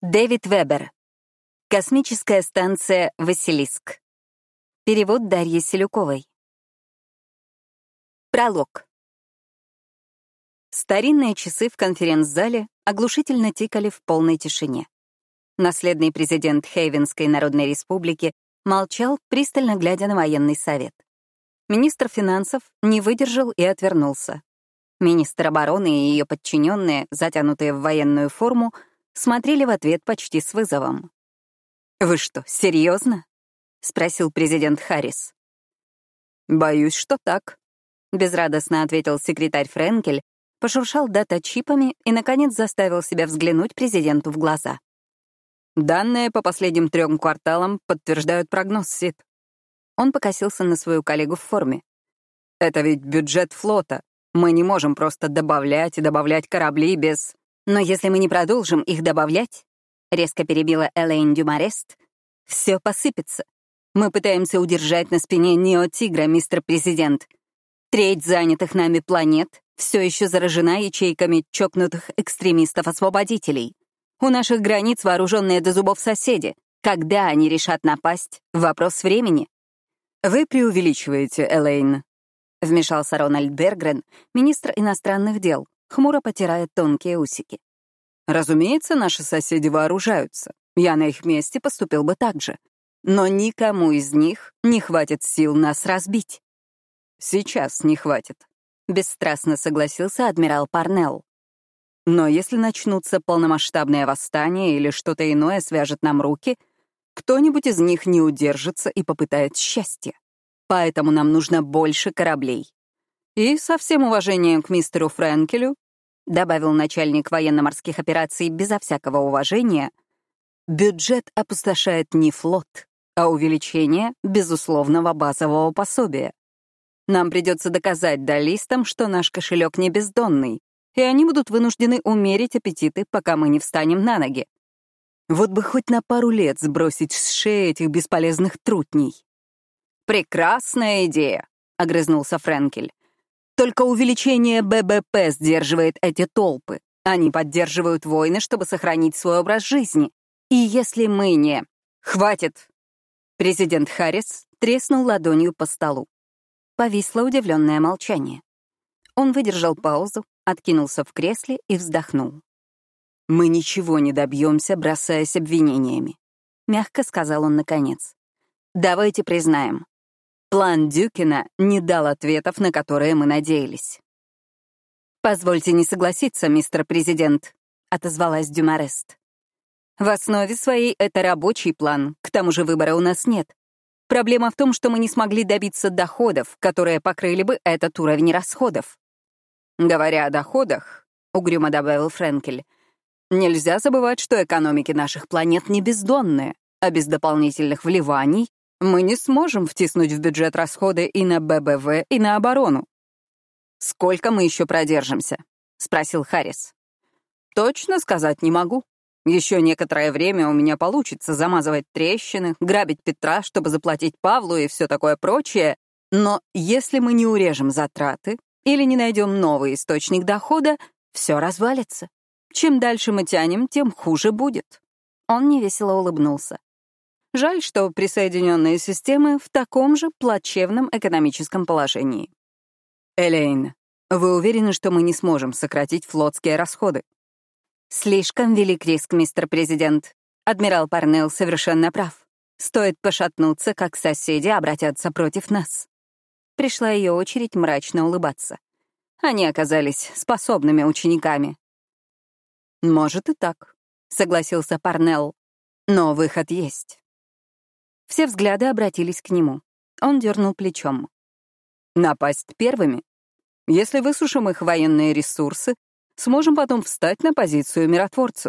Дэвид Вебер. Космическая станция «Василиск». Перевод Дарьи Селюковой. Пролог. Старинные часы в конференц-зале оглушительно тикали в полной тишине. Наследный президент Хейвенской Народной Республики молчал, пристально глядя на военный совет. Министр финансов не выдержал и отвернулся. Министр обороны и ее подчиненные, затянутые в военную форму, смотрели в ответ почти с вызовом. «Вы что, серьезно?» — спросил президент Харрис. «Боюсь, что так», — безрадостно ответил секретарь Френкель, пошуршал дата-чипами и, наконец, заставил себя взглянуть президенту в глаза. «Данные по последним 3 кварталам подтверждают прогноз, Сид». Он покосился на свою коллегу в форме. «Это ведь бюджет флота. Мы не можем просто добавлять и добавлять корабли без...» «Но если мы не продолжим их добавлять», — резко перебила Элейн Дюмарест, «все посыпется. Мы пытаемся удержать на спине неотигра, мистер президент. 1/3 занятых нами планет все еще заражена ячейками чокнутых экстремистов-освободителей. У наших границ вооруженные до зубов соседи. Когда они решат напасть? Вопрос времени». «Вы преувеличиваете, Элейн», — вмешался Рональд Бергрен, министр иностранных дел, хмуро потирая тонкие усики. «Разумеется, наши соседи вооружаются. Я на их месте поступил бы так же. Но никому из них не хватит сил нас разбить». «Сейчас не хватит», — бесстрастно согласился адмирал Парнелл. «Но если начнутся полномасштабные восстания или что-то иное свяжет нам руки, кто-нибудь из них не удержится и попытает счастье. Поэтому нам нужно больше кораблей. И со всем уважением к мистеру Френкелю, добавил начальник военно-морских операций безо всякого уважения, бюджет опустошает не флот, а увеличение безусловного базового пособия. Нам придется доказать даллистам, что наш кошелек не бездонный, и они будут вынуждены умерить аппетиты, пока мы не встанем на ноги. Вот бы хоть на пару лет сбросить с шеи этих бесполезных трутней. «Прекрасная идея», — огрызнулся Френкель. «Только увеличение ББП сдерживает эти толпы. Они поддерживают войны, чтобы сохранить свой образ жизни. И если мы не... Хватит!» Президент Харрис треснул ладонью по столу. Повисло удивленное молчание. Он выдержал паузу, откинулся в кресле и вздохнул. «Мы ничего не добьемся, бросаясь обвинениями», — мягко сказал он наконец. «Давайте признаем. План Дюкина не дал ответов, на которые мы надеялись». «Позвольте не согласиться, мистер президент», — отозвалась Дюмарест. «В основе своей это рабочий план, к тому же выбора у нас нет. Проблема в том, что мы не смогли добиться доходов, которые покрыли бы этот уровень расходов». «Говоря о доходах», — угрюмо добавил Френкель, «нельзя забывать, что экономики наших планет не бездонные, а без дополнительных вливаний мы не сможем втиснуть в бюджет расходы и на ББВ, и на оборону». «Сколько мы еще продержимся?» — спросил Харрис. «Точно сказать не могу. Еще некоторое время у меня получится замазывать трещины, грабить Петра, чтобы заплатить Павлу и все такое прочее, но если мы не урежем затраты или не найдем новый источник дохода, все развалится. Чем дальше мы тянем, тем хуже будет». Он невесело улыбнулся. «Жаль, что присоединенные системы в таком же плачевном экономическом положении». «Элейн, вы уверены, что мы не сможем сократить флотские расходы?» «Слишком велик риск, мистер президент. Адмирал Парнелл совершенно прав. Стоит пошатнуться, как соседи обратятся против нас». Пришла ее очередь мрачно улыбаться. Они оказались способными учениками. «Может и так», — согласился Парнелл. «Но выход есть». Все взгляды обратились к нему. Он дернул плечом. «Напасть первыми? Если высушим их военные ресурсы, сможем потом встать на позицию миротворцев».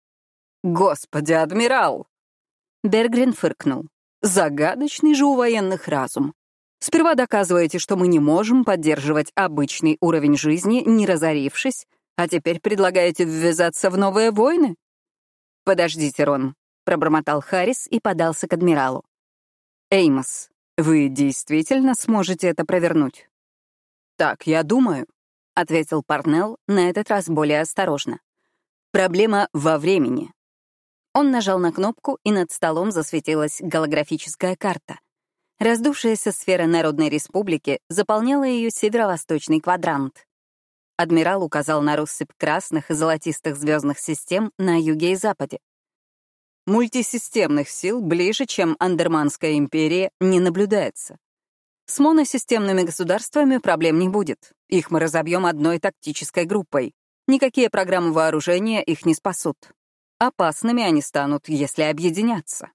«Господи, адмирал!» Бергрен фыркнул. «Загадочный же у военных разум. Сперва доказываете, что мы не можем поддерживать обычный уровень жизни, не разорившись, а теперь предлагаете ввязаться в новые войны?» «Подождите, Рон», — пробормотал Харрис и подался к адмиралу. «Эймос, вы действительно сможете это провернуть?» «Так, я думаю», — ответил Парнелл, на этот раз более осторожно. «Проблема во времени. Он нажал на кнопку, и над столом засветилась голографическая карта. Раздувшаяся сфера Народной Республики заполняла ее северо-восточный квадрант. Адмирал указал на россыпь красных и золотистых звездных систем на юге и западе. Мультисистемных сил ближе, чем Андерманская империя, не наблюдается. С моносистемными государствами проблем не будет. Их мы разобьем одной тактической группой. Никакие программы вооружения их не спасут. Опасными они станут, если объединятся.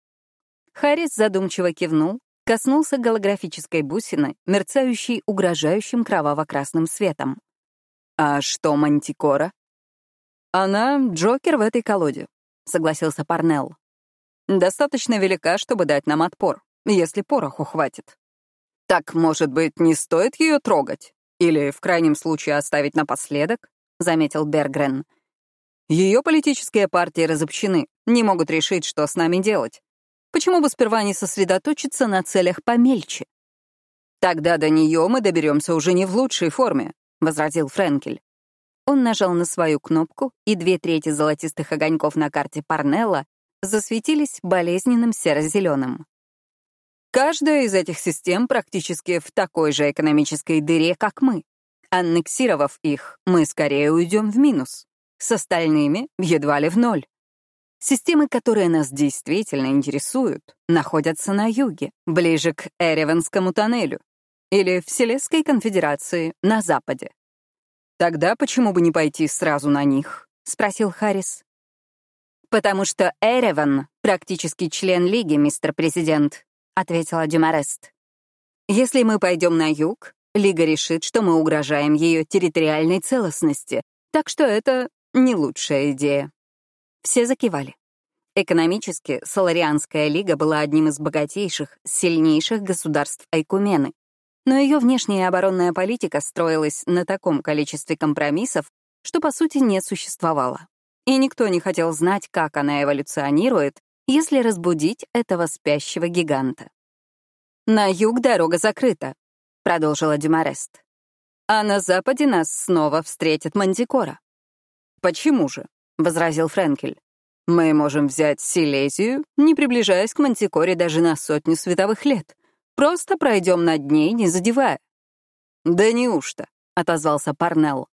Харрис задумчиво кивнул, коснулся голографической бусины, мерцающей угрожающим кроваво-красным светом. «А что Мантикора?» «Она — Джокер в этой колоде», — согласился Парнелл. «Достаточно велика, чтобы дать нам отпор, если пороху хватит». «Так, может быть, не стоит ее трогать? Или, в крайнем случае, оставить напоследок?» — заметил Бергрен. «Ее политические партии разобщены, не могут решить, что с нами делать. Почему бы сперва не сосредоточиться на целях помельче?» «Тогда до нее мы доберемся уже не в лучшей форме», — возразил Френкель. Он нажал на свою кнопку, и 2/3 золотистых огоньков на карте Парнелла засветились болезненным серо-зеленым. «Каждая из этих систем практически в такой же экономической дыре, как мы. Аннексировав их, мы скорее уйдем в минус. С остальными — едва ли в ноль. Системы, которые нас действительно интересуют, находятся на юге, ближе к Эреванскому тоннелю, или в Селесской конфедерации на западе. «Тогда почему бы не пойти сразу на них?» — спросил Харрис. «Потому что Эреван — практически член Лиги, мистер Президент», — ответила Дюмарест. «Если мы пойдем на юг, Лига решит, что мы угрожаем ее территориальной целостности, так что это не лучшая идея». Все закивали. Экономически Соларианская лига была одним из богатейших, сильнейших государств Айкумены, но ее внешняя и оборонная политика строилась на таком количестве компромиссов, что, по сути, не существовало. И никто не хотел знать, как она эволюционирует, если разбудить этого спящего гиганта. «На юг дорога закрыта», — продолжила Дюмарест. «А на западе нас снова встретит Мантикора». «Почему же?» — возразил Френкель. «Мы можем взять Силезию, не приближаясь к Мантикоре даже на 100 световых лет. Просто пройдем над ней, не задевая». «Да неужто?» — отозвался Парнелл.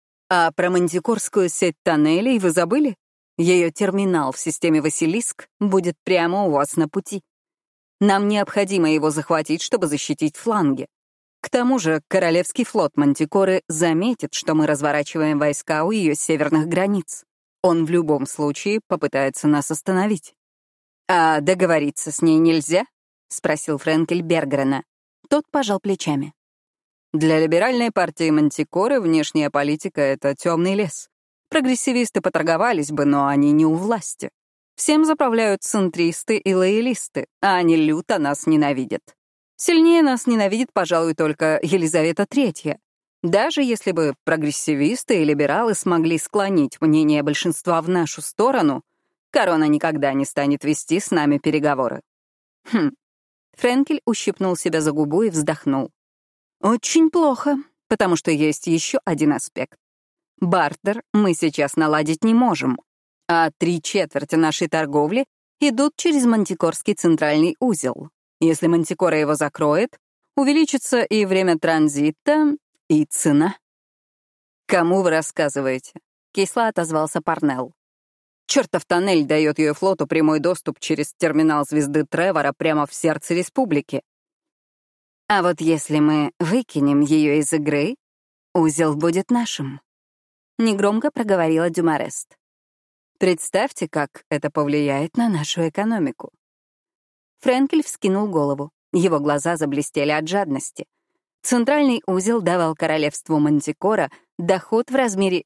«А про Мантикорскую сеть тоннелей вы забыли? Ее терминал в системе Василиск будет прямо у вас на пути. Нам необходимо его захватить, чтобы защитить фланги. К тому же Королевский флот Мантикоры заметит, что мы разворачиваем войска у ее северных границ. Он в любом случае попытается нас остановить». «А договориться с ней нельзя?» — спросил Френкель Бергрена. Тот пожал плечами. «Для либеральной партии Мантикоры внешняя политика — это темный лес. Прогрессивисты поторговались бы, но они не у власти. Всем заправляют центристы и лоялисты, а они люто нас ненавидят. Сильнее нас ненавидит, пожалуй, только Елизавета III. Даже если бы прогрессивисты и либералы смогли склонить мнение большинства в нашу сторону, корона никогда не станет вести с нами переговоры». Френкель ущипнул себя за губу и вздохнул. «Очень плохо, потому что есть еще один аспект. Бартер мы сейчас наладить не можем, а 3/4 нашей торговли идут через Мантикорский центральный узел. Если Мантикора его закроет, увеличится и время транзита, и цена». «Кому вы рассказываете?» — кисло отозвался Парнелл. «Чертов тоннель дает ее флоту прямой доступ через терминал звезды Тревора прямо в сердце республики. А вот если мы выкинем ее из игры, узел будет нашим», — негромко проговорила Дюмарест. «Представьте, как это повлияет на нашу экономику». Френкель вскинул голову. Его глаза заблестели от жадности. Центральный узел давал королевству Мантикора доход в размере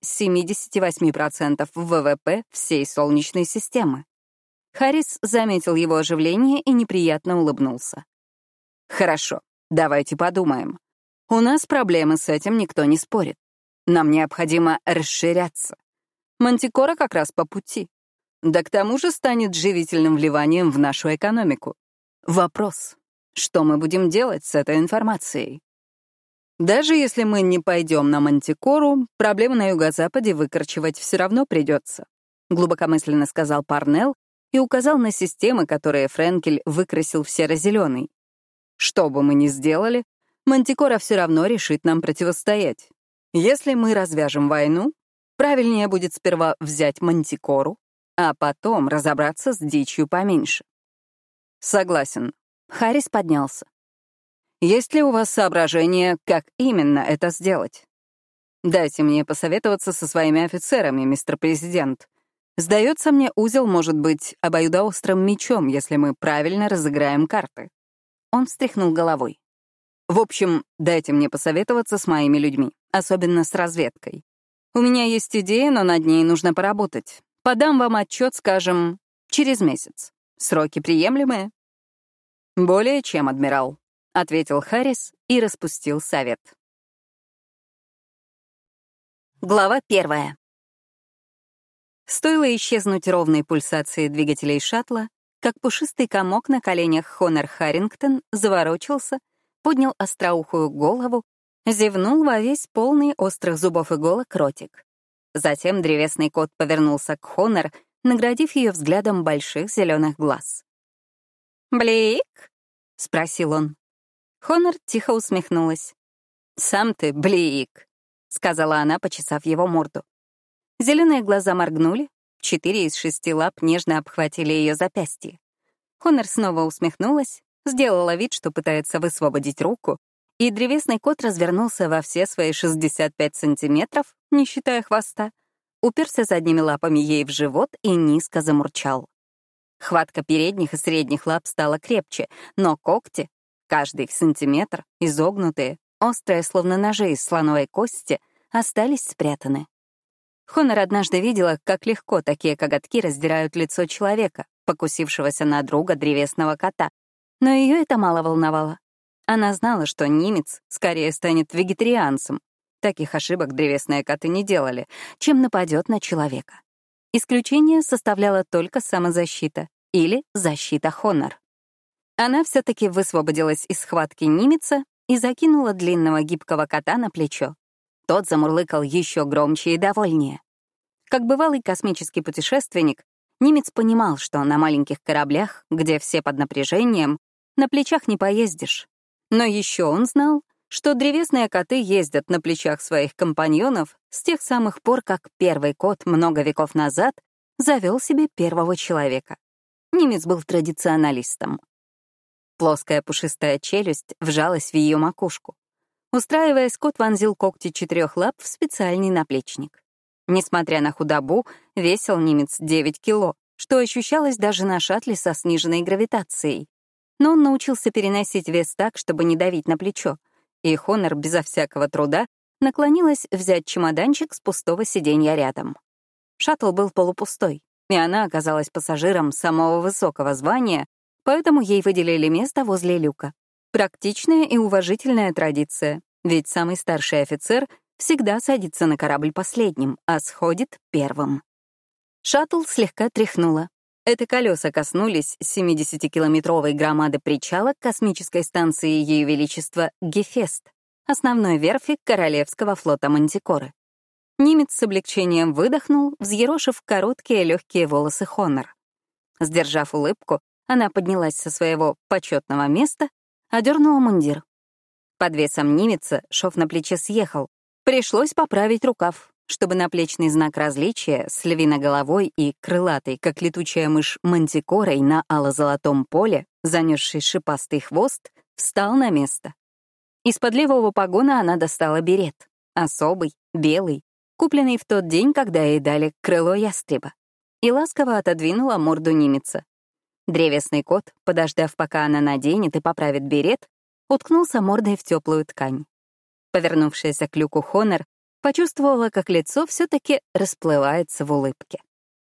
78% ВВП всей Солнечной системы. Харрис заметил его оживление и неприятно улыбнулся. «Хорошо, давайте подумаем. У нас проблемы с этим, никто не спорит. Нам необходимо расширяться. Мантикора как раз по пути. Да к тому же станет живительным вливанием в нашу экономику. Вопрос, что мы будем делать с этой информацией? Даже если мы не пойдем на Мантикору, проблемы на юго-западе выкорчевать все равно придется. — глубокомысленно сказал Парнелл и указал на системы, которые Френкель выкрасил в серо-зеленый. «Что бы мы ни сделали, Мантикора все равно решит нам противостоять. Если мы развяжем войну, правильнее будет сперва взять Мантикору, а потом разобраться с дичью поменьше». «Согласен». Харрис поднялся. «Есть ли у вас соображения, как именно это сделать? Дайте мне посоветоваться со своими офицерами, мистер президент. Сдается мне, узел может быть обоюдоострым мечом, если мы правильно разыграем карты». Он встряхнул головой. «В общем, дайте мне посоветоваться с моими людьми, особенно с разведкой. У меня есть идея, но над ней нужно поработать. Подам вам отчет, скажем, через месяц. Сроки приемлемые?» «Более чем, адмирал», — ответил Харрис и распустил совет. Глава 1. Стоило исчезнуть ровной пульсации двигателей шаттла, как пушистый комок на коленях Хонор Харрингтон заворочился, поднял остроухую голову, зевнул во весь полный острых зубов иголок ротик. Затем древесный кот повернулся к Хонор, наградив ее взглядом больших зеленых глаз. «Блик?» — спросил он. Хонор тихо усмехнулась. «Сам ты Блик», — сказала она, почесав его морду. Зеленые глаза моргнули, 4 из 6 лап нежно обхватили ее запястье. Хонор снова усмехнулась, сделала вид, что пытается высвободить руку, и древесный кот развернулся во все свои 65 сантиметров, не считая хвоста, уперся задними лапами ей в живот и низко замурчал. Хватка передних и средних лап стала крепче, но когти, каждый в сантиметр, изогнутые, острые, словно ножи из слоновой кости, остались спрятаны. Хонор однажды видела, как легко такие коготки раздирают лицо человека, покусившегося на друга древесного кота, но ее это мало волновало. Она знала, что немец скорее станет вегетарианцем. Таких ошибок древесные коты не делали, чем нападет на человека. Исключение составляла только самозащита или защита Хонор. Она все-таки высвободилась из схватки немеца и закинула длинного гибкого кота на плечо. Тот замурлыкал еще громче и довольнее. Как бывалый космический путешественник, немец понимал, что на маленьких кораблях, где все под напряжением, на плечах не поездишь. Но еще он знал, что древесные коты ездят на плечах своих компаньонов с тех самых пор, как первый кот много веков назад завел себе первого человека. Немец был традиционалистом. Плоская пушистая челюсть вжалась в ее макушку. Устраиваясь, кот вонзил когти 4 лап в специальный наплечник. Несмотря на худобу, весил немец 9 кило, что ощущалось даже на шаттле со сниженной гравитацией. Но он научился переносить вес так, чтобы не давить на плечо, и Хонор безо всякого труда наклонилась взять чемоданчик с пустого сиденья рядом. Шаттл был полупустой, и она оказалась пассажиром самого высокого звания, поэтому ей выделили место возле люка. Практичная и уважительная традиция, ведь самый старший офицер всегда садится на корабль последним, а сходит первым. Шаттл слегка тряхнуло. Это колеса коснулись 70-километровой громады причала космической станции Ее Величества Гефест, основной верфи Королевского флота Мантикоры. Немец с облегчением выдохнул, взъерошив короткие легкие волосы Хонор. Сдержав улыбку, она поднялась со своего почетного места, одернула мундир. Под весом немеца шов на плече съехал. Пришлось поправить рукав, чтобы наплечный знак различия с львиноголовой и крылатой, как летучая мышь, мантикорой на ало-золотом поле, занесший шипастый хвост, встал на место. Из-под левого погона она достала берет, особый, белый, купленный в тот день, когда ей дали крыло ястреба, и ласково отодвинула морду немеца. Древесный кот, подождав, пока она наденет и поправит берет, уткнулся мордой в теплую ткань. Повернувшаяся к люку Хонор почувствовала, как лицо все-таки расплывается в улыбке.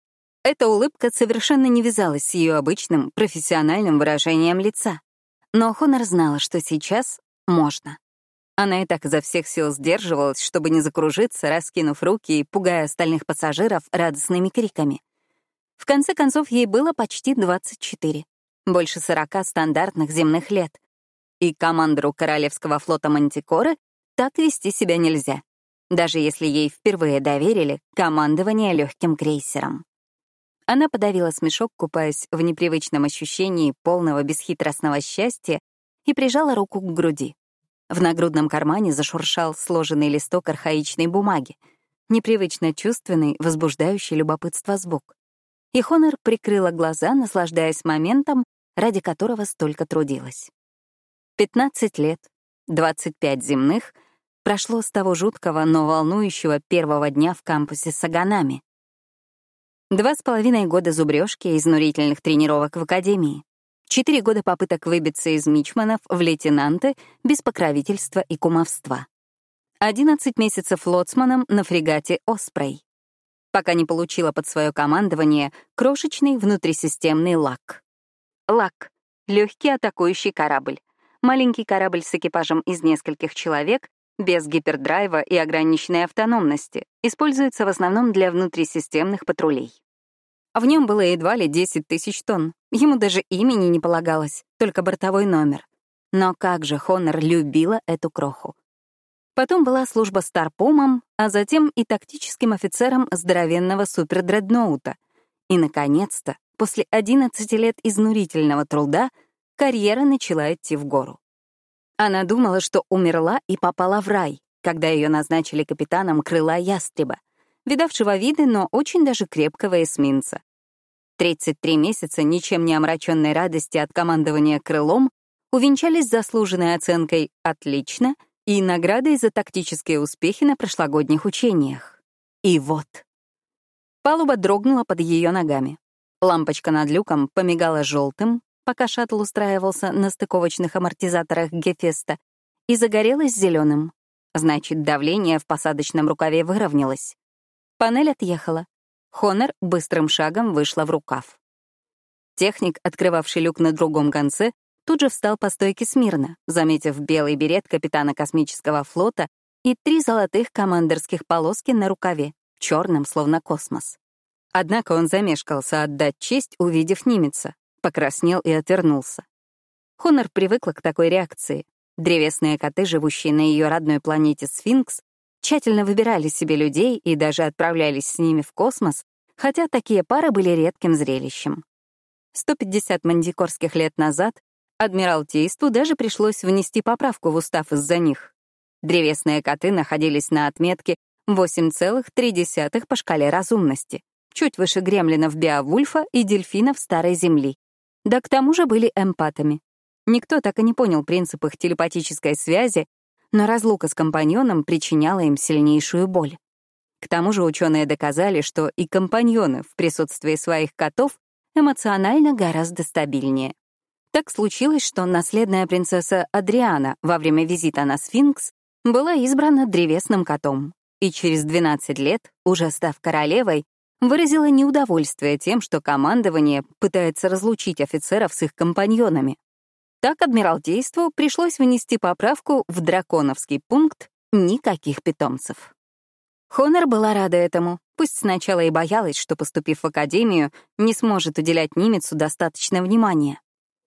Эта улыбка совершенно не вязалась с ее обычным профессиональным выражением лица. Но Хонор знала, что сейчас можно. Она и так изо всех сил сдерживалась, чтобы не закружиться, раскинув руки и пугая остальных пассажиров радостными криками. В конце концов, ей было почти 24, больше 40 стандартных земных лет. И командору Королевского флота Мантикоры так вести себя нельзя, даже если ей впервые доверили командование легким крейсером. Она подавила смешок, купаясь в непривычном ощущении полного бесхитростного счастья, и прижала руку к груди. В нагрудном кармане зашуршал сложенный листок архаичной бумаги, непривычно чувственный, возбуждающий любопытство звук. И Хонор прикрыла глаза, наслаждаясь моментом, ради которого столько трудилась. 15 лет, 25 земных прошло с того жуткого, но волнующего первого дня в кампусе Саганами. 2,5 года зубрёжки и изнурительных тренировок в академии. 4 года попыток выбиться из мичманов в лейтенанты без покровительства и кумовства. 11 месяцев лоцманом на фрегате «Оспрей», пока не получила под свое командование крошечный внутрисистемный ЛАК. ЛАК — легкий атакующий корабль. Маленький корабль с экипажем из нескольких человек, без гипердрайва и ограниченной автономности, используется в основном для внутрисистемных патрулей. В нем было едва ли 10 тысяч тонн. Ему даже имени не полагалось, только бортовой номер. Но как же Хонор любила эту кроху. Потом была служба старпомом, а затем и тактическим офицером здоровенного супердредноута. И, наконец-то, после 11 лет изнурительного труда, карьера начала идти в гору. Она думала, что умерла и попала в рай, когда ее назначили капитаном крыла ястреба, видавшего виды, но очень даже крепкого эсминца. 33 месяца ничем не омраченной радости от командования крылом увенчались заслуженной оценкой «отлично» и наградой за тактические успехи на прошлогодних учениях. И вот. Палуба дрогнула под ее ногами. Лампочка над люком помигала желтым, пока шаттл устраивался на стыковочных амортизаторах Гефеста, и загорелась зеленым. Значит, давление в посадочном рукаве выровнялось. Панель отъехала. Хонор быстрым шагом вышла в рукав. Техник, открывавший люк на другом конце, тут же встал по стойке смирно, заметив белый берет капитана космического флота и 3 золотых командорских полоски на рукаве, черным, словно космос. Однако он замешкался отдать честь, увидев немеца, покраснел и отвернулся. Хонор привыкла к такой реакции. Древесные коты, живущие на ее родной планете Сфинкс, тщательно выбирали себе людей и даже отправлялись с ними в космос, хотя такие пары были редким зрелищем. 150 мандикорских лет назад Адмиралтейству даже пришлось внести поправку в устав из-за них. Древесные коты находились на отметке 8,3 по шкале разумности, чуть выше гремлинов Беовульфа и дельфинов Старой Земли. Да к тому же были эмпатами. Никто так и не понял принцип их телепатической связи, но разлука с компаньоном причиняла им сильнейшую боль. К тому же ученые доказали, что и компаньоны в присутствии своих котов эмоционально гораздо стабильнее. Так случилось, что наследная принцесса Адриана во время визита на Сфинкс была избрана древесным котом, и через 12 лет, уже став королевой, выразила неудовольствие тем, что командование пытается разлучить офицеров с их компаньонами. Так Адмиралтейству пришлось внести поправку в драконовский пункт «Никаких питомцев». Хонор была рада этому, пусть сначала и боялась, что, поступив в академию, не сможет уделять немецу достаточно внимания.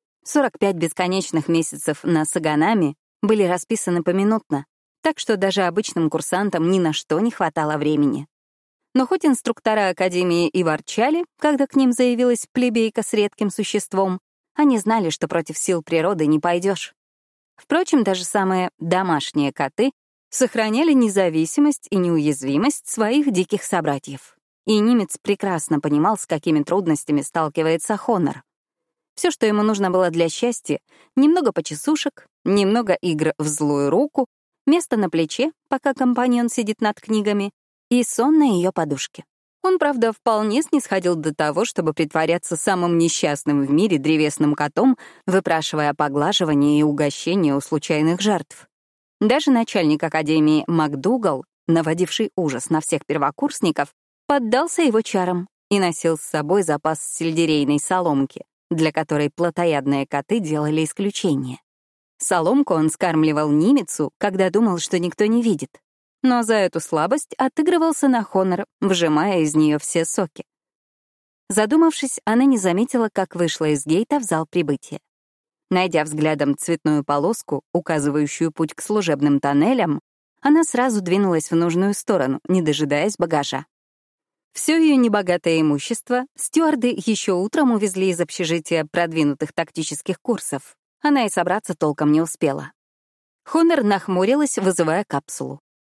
45 бесконечных месяцев на Саганами были расписаны поминутно, так что даже обычным курсантам ни на что не хватало времени. Но хоть инструктора академии и ворчали, когда к ним заявилась плебейка с редким существом, они знали, что против сил природы не пойдешь. Впрочем, даже самые домашние коты сохраняли независимость и неуязвимость своих диких собратьев. И немец прекрасно понимал, с какими трудностями сталкивается Хонор. Все, что ему нужно было для счастья — немного почесушек, немного игр в злую руку, место на плече, пока компаньон сидит над книгами, и сон на ее подушке. Он, правда, вполне снисходил до того, чтобы притворяться самым несчастным в мире древесным котом, выпрашивая поглаживание и угощение у случайных жертв. Даже начальник академии МакДугал, наводивший ужас на всех первокурсников, поддался его чарам и носил с собой запас сельдерейной соломки, для которой плотоядные коты делали исключение. Соломку он скармливал немецу, когда думал, что никто не видит. Но за эту слабость отыгрывался на Хонор, выжимая из нее все соки. Задумавшись, она не заметила, как вышла из гейта в зал прибытия. Найдя взглядом цветную полоску, указывающую путь к служебным тоннелям, она сразу двинулась в нужную сторону, не дожидаясь багажа. Все ее небогатое имущество стюарды еще утром увезли из общежития продвинутых тактических курсов. Она и собраться толком не успела. Хонор нахмурилась, вызывая капсулу.